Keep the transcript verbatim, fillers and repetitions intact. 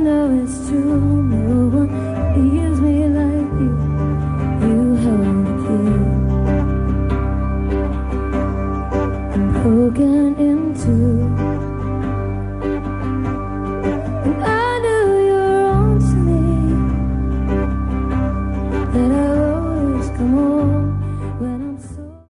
know it's true. No one hears me like you. You hold the key. I'm broken into